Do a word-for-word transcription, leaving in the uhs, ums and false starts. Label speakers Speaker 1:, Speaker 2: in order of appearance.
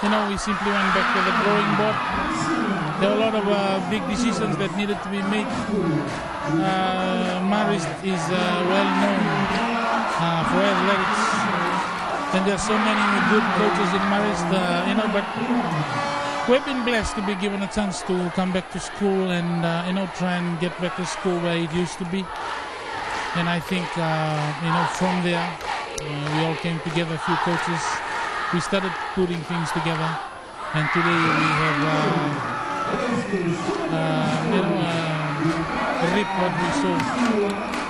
Speaker 1: you know, we simply went back to the drawing board. There were a lot of uh, big decisions that needed to be made. Uh, Marist is uh, well known uh, for athletics, and there are so many good coaches in Marist, uh, you know, but we've been blessed to be given a chance to come back to school and, uh, you know, try and get back to school where it used to be. And I think, uh, you know, from there, uh, we all came together, a few coaches. We started putting things together, and today we have, uh, uh, you know, uh, reaped what we sowed.